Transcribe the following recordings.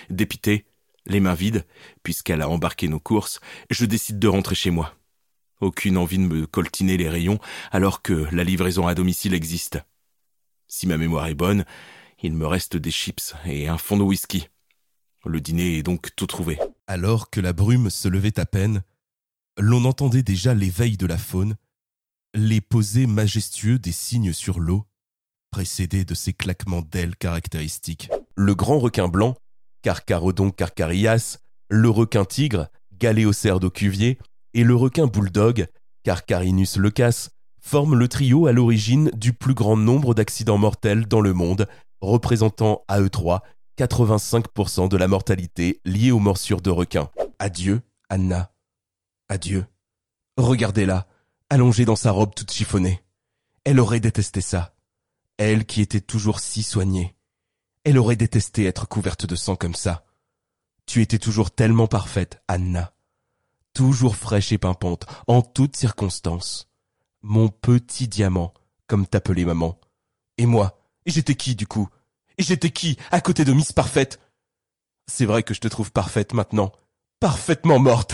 Dépité, les mains vides, puisqu'elle a embarqué nos courses, je décide de rentrer chez moi. Aucune envie de me coltiner les rayons alors que la livraison à domicile existe. Si ma mémoire est bonne, il me reste des chips et un fond de whisky. Le dîner est donc tout trouvé. Alors que la brume se levait à peine, l'on entendait déjà l'éveil de la faune, les posés majestueux des cygnes sur l'eau, précédés de ces claquements d'ailes caractéristiques. Le grand requin blanc, Carcharodon carcharias, le requin tigre, Galéocerde cuvier, et le requin bulldog, Carcharinus leucas, forment le trio à l'origine du plus grand nombre d'accidents mortels dans le monde, représentant à eux trois 85% de la mortalité liée aux morsures de requins. Adieu, Anna. Adieu. Regardez-la, allongée dans sa robe toute chiffonnée. Elle aurait détesté ça. Elle qui était toujours si soignée. Elle aurait détesté être couverte de sang comme ça. Tu étais toujours tellement parfaite, Anna. Toujours fraîche et pimpante, en toutes circonstances. Mon petit diamant, comme t'appelais maman. Et moi, j'étais qui du coup? Et j'étais qui à côté de Miss Parfaite? C'est vrai que je te trouve parfaite maintenant. Parfaitement morte.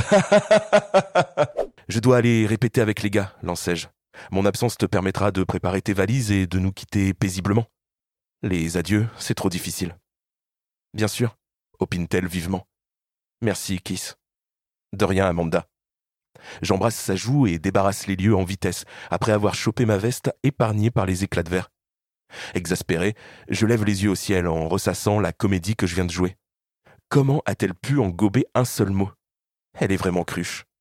Je dois aller répéter avec les gars, lançai-je. Mon absence te permettra de préparer tes valises et de nous quitter paisiblement. Les adieux, c'est trop difficile. Bien sûr, opine-t-elle vivement. Merci, Kiss. De rien, Amanda. J'embrasse sa joue et débarrasse les lieux en vitesse, après avoir chopé ma veste épargnée par les éclats de verre. Exaspéré, je lève les yeux au ciel en ressassant la comédie que je viens de jouer. Comment a-t-elle pu en gober un seul mot? Elle est vraiment cruche.